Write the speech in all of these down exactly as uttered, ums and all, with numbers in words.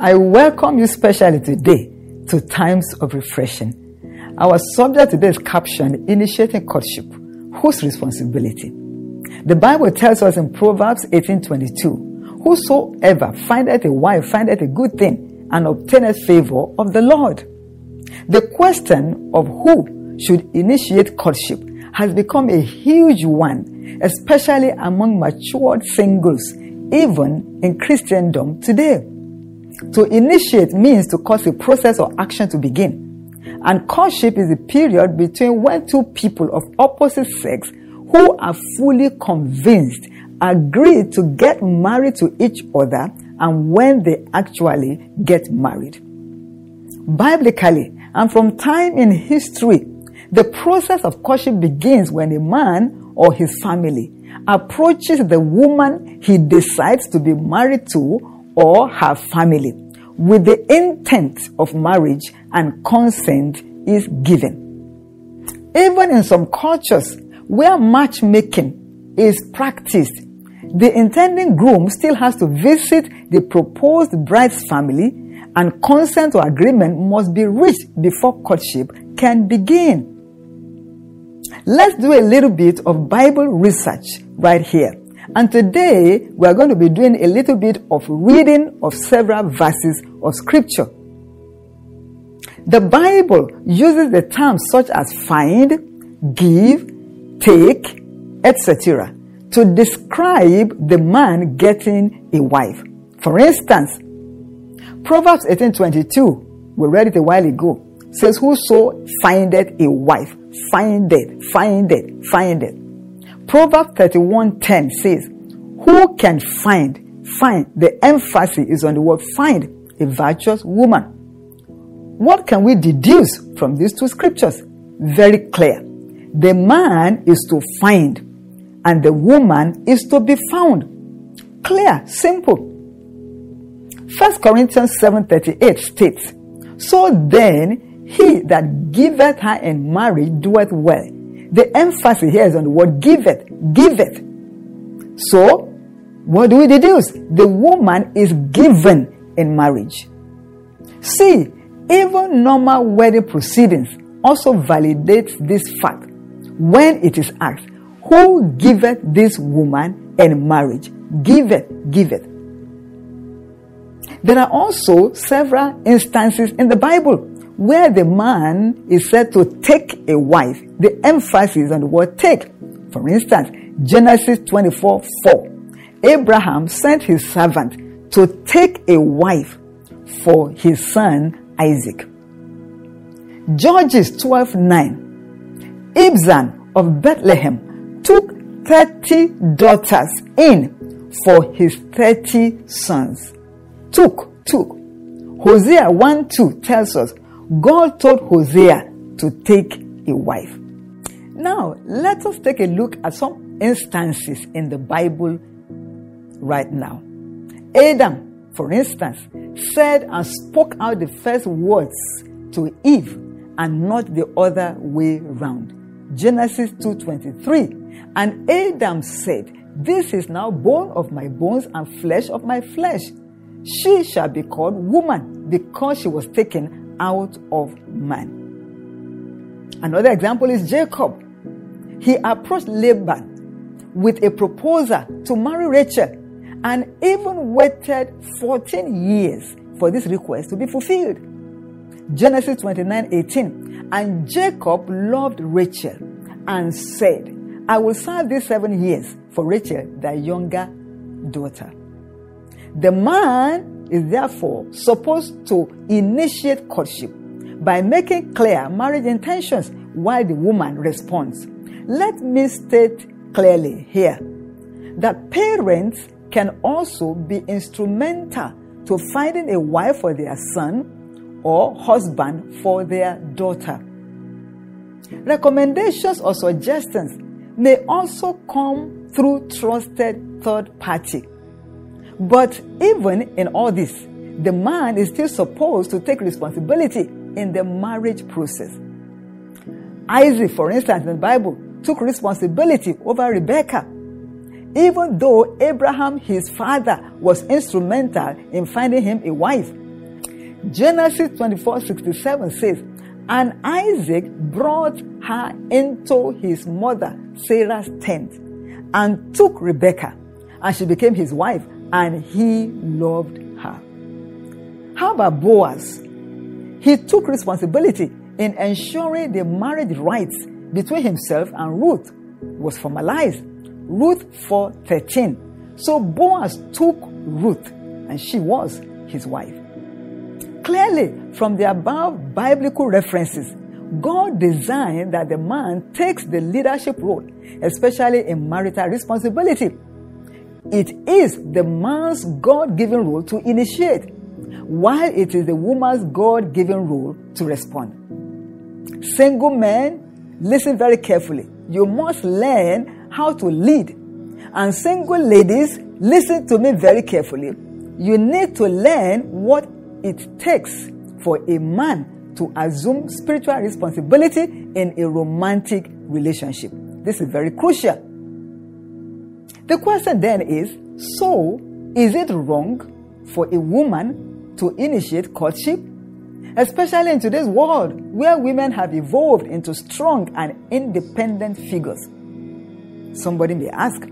I welcome you specially today to Times of Refreshing. Our subject today is captioned, Initiating Courtship. Whose responsibility? The Bible tells us in Proverbs eighteen twenty-two, whosoever findeth a wife findeth a good thing and obtaineth favor of the Lord. The question of who should initiate courtship has become a huge one, especially among matured singles, even in Christendom today. To initiate means to cause a process or action to begin. And courtship is the period between when two people of opposite sex who are fully convinced agree to get married to each other and when they actually get married. Biblically, and from time in history, the process of courtship begins when a man or his family approaches the woman he decides to be married to or her family with the intent of marriage, and consent is given. Even in some cultures where matchmaking is practiced, the intending groom still has to visit the proposed bride's family, and consent or agreement must be reached before courtship can begin. Let's do a little bit of Bible research right here. And today, we are going to be doing a little bit of reading of several verses of Scripture. The Bible uses the terms such as find, give, take, et cetera to describe the man getting a wife. For instance, Proverbs eighteen twenty-two, we read it a while ago, says, whoso findeth a wife, findeth, findeth, findeth. Proverbs thirty-one ten says, who can find? Find. The emphasis is on the word find, a virtuous woman. What can we deduce from these two scriptures? Very clear. The man is to find, and the woman is to be found. Clear, simple. First Corinthians seven thirty-eight states, so then he that giveth her in marriage doeth well. The emphasis here is on the word giveth, giveth. So, what do we deduce? The woman is given in marriage. See, even normal wedding proceedings also validates this fact when it is asked, who giveth this woman in marriage? Giveth, giveth. There are also several instances in the Bible where the man is said to take a wife. The emphasis on the word take. For instance, Genesis twenty-four four. Abraham sent his servant to take a wife for his son Isaac. Judges twelve nine. Ibzan of Bethlehem took thirty daughters in for his thirty sons. Took, took. Hosea one two tells us God told Hosea to take a wife. Now, let us take a look at some instances in the Bible right now. Adam, for instance, said and spoke out the first words to Eve and not the other way round. Genesis two twenty-three. And Adam said, this is now bone of my bones and flesh of my flesh. She shall be called woman because she was taken out of man. Another example is Jacob. He approached Laban with a proposal to marry Rachel and even waited fourteen years for this request to be fulfilled. Genesis twenty-nine eighteen. And Jacob loved Rachel and said, I will serve these seven years for Rachel, thy younger daughter. The man is therefore supposed to initiate courtship by making clear marriage intentions while the woman responds. Let me state clearly here that parents can also be instrumental to finding a wife for their son or husband for their daughter. Recommendations or suggestions may also come through trusted third party. But even in all this, the man is still supposed to take responsibility in the marriage process. Isaac, for instance, in the Bible, took responsibility over Rebekah. Even though Abraham, his father, was instrumental in finding him a wife, Genesis twenty-four sixty-seven says, and Isaac brought her into his mother Sarah's tent and took Rebekah, and she became his wife, and he loved her. How about Boaz? He took responsibility in ensuring the marriage rights between himself and Ruth was formalized. Ruth four thirteen. So Boaz took Ruth, and she was his wife. Clearly, from the above biblical references, God designed that the man takes the leadership role, especially in marital responsibility. It is the man's God-given role to initiate, while it is the woman's God-given role to respond. Single men, listen very carefully. You must learn how to lead. And single ladies, listen to me very carefully. You need to learn what it takes for a man to assume spiritual responsibility in a romantic relationship. This is very crucial. The question then is, so is it wrong for a woman to initiate courtship? Especially in today's world where women have evolved into strong and independent figures. Somebody may ask.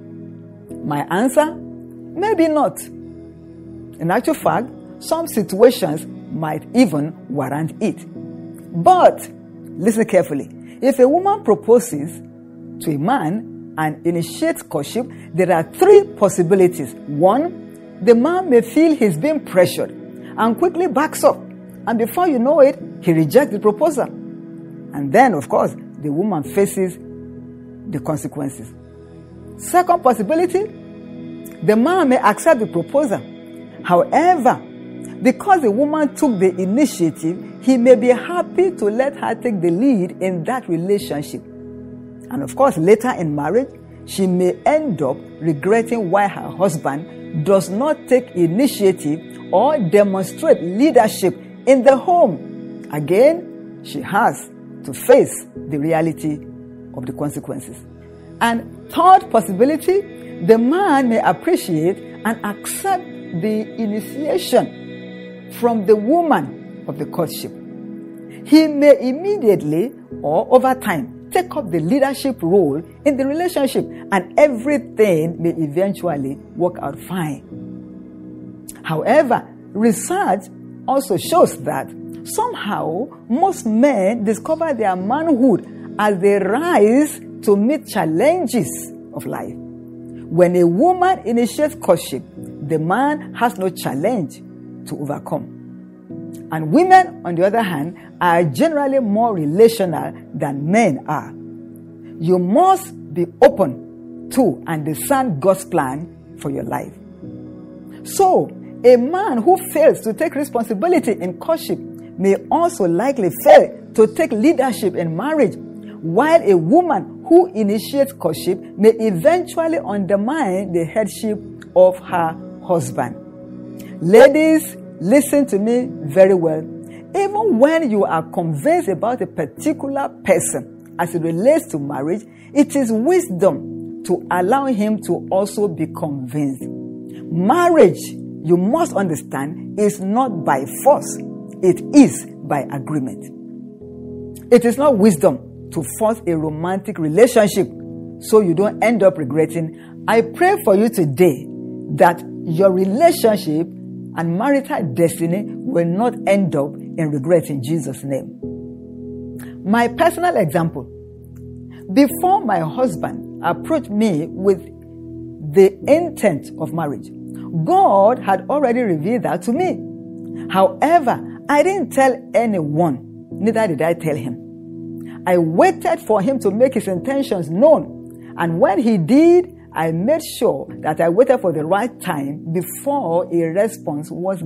My answer? Maybe not. In actual fact, some situations might even warrant it. But, listen carefully. If a woman proposes to a man and initiates courtship, there are three possibilities. One, the man may feel he's being pressured and quickly backs up. And before you know it, he rejects the proposal. And then, of course, the woman faces the consequences. Second possibility, the man may accept the proposal. However, because the woman took the initiative, he may be happy to let her take the lead in that relationship. And of course, later in marriage, she may end up regretting why her husband does not take initiative or demonstrate leadership in the home. Again, she has to face the reality of the consequences. And third possibility, the man may appreciate and accept the initiation from the woman of the courtship. He may immediately or over time take up the leadership role in the relationship, and everything may eventually work out fine. However, research also shows that somehow most men discover their manhood as they rise to meet challenges of life. When a woman initiates courtship, the man has no challenge to overcome. And women, on the other hand, are generally more relational than men are. You must be open to and discern God's plan for your life. So, a man who fails to take responsibility in courtship may also likely fail to take leadership in marriage, while a woman who initiates courtship may eventually undermine the headship of her husband. Ladies, listen to me very well. Even when you are convinced about a particular person as it relates to marriage, it is wisdom to allow him to also be convinced. Marriage, you must understand, is not by force. It is by agreement. It is not wisdom to force a romantic relationship so you don't end up regretting. I pray for you today that your relationship and marital destiny will not end up in regret in Jesus' name. My personal example. Before my husband approached me with the intent of marriage, God had already revealed that to me. However, I didn't tell anyone, neither did I tell him. I waited for him to make his intentions known, and when he did, I made sure that I waited for the right time before a response was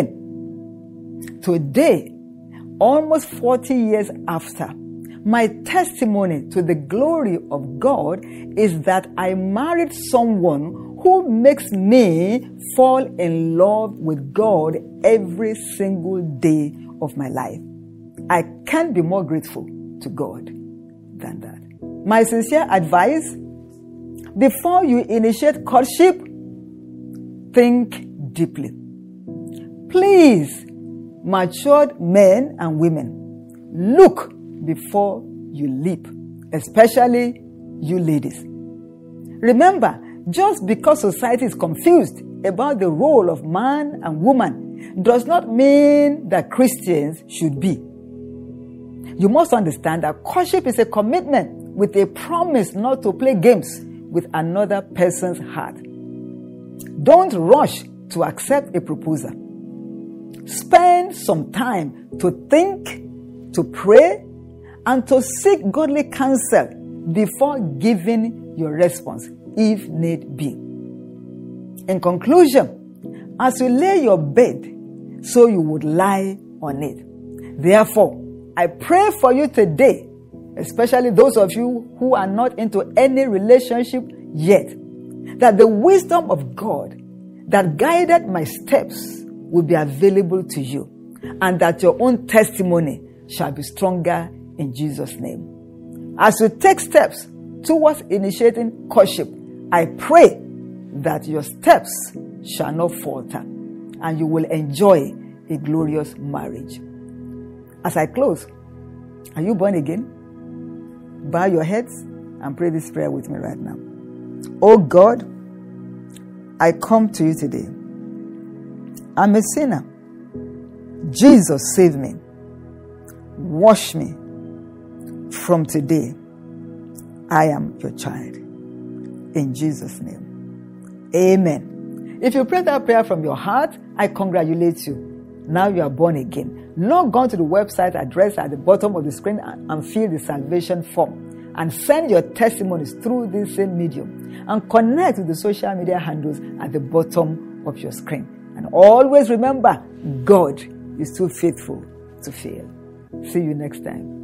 given. Today, almost forty years after, my testimony to the glory of God is that I married someone who makes me fall in love with God every single day of my life. I can't be more grateful to God than that. My sincere advice: before you initiate courtship, think deeply. Please matured men and women, look before you leap, especially you ladies. Remember, just because society is confused about the role of man and woman does not mean that Christians should be. You must understand that courtship is a commitment with a promise not to play games with another person's heart. Don't rush to accept a proposal. Spend some time to think, to pray, and to seek godly counsel before giving your response, if need be. In conclusion, as you lay your bed, so you would lie on it. Therefore, I pray for you today, especially those of you who are not into any relationship yet, that the wisdom of God that guided my steps will be available to you, and that your own testimony shall be stronger in Jesus' name. As you take steps towards initiating courtship, I pray that your steps shall not falter, and you will enjoy a glorious marriage. As I close, are you born again? Bow your heads and pray this prayer with me right now. Oh God, I come to you today. I'm a sinner. Jesus, save me. Wash me. From today, I am your child. In Jesus' name. Amen. If you pray that prayer from your heart, I congratulate you. Now you are born again. Log on to the website address at the bottom of the screen and fill the salvation form. And send your testimonies through this same medium. And connect with the social media handles at the bottom of your screen. And always remember, God is too faithful to fail. See you next time.